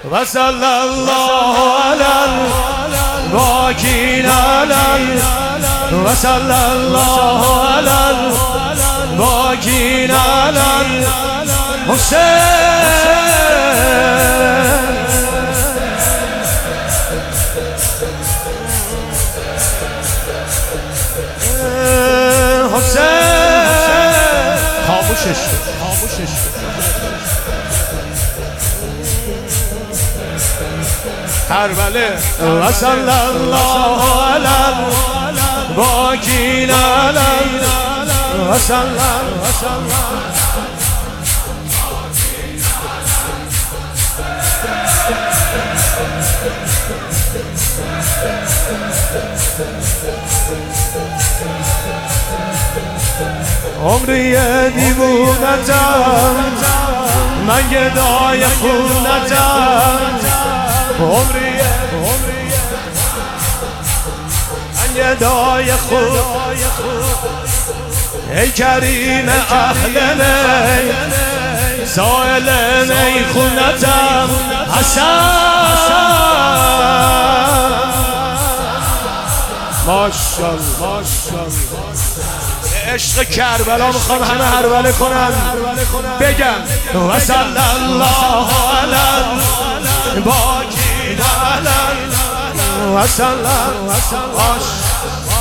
و صلی الله علی الباقین و صلی الله علی الباقین حسین. خاموشش کربله و صلی الله علی الباقین و صلی عمری دیوونتم من گدای خونتم، عمری من گدای خون. ای کریم اهل می سائل می خونتم حسن. ماشاءالله عشق کربلا میخوام همه هروله کنن بگم و صلی الله علی الباقین و صلی الله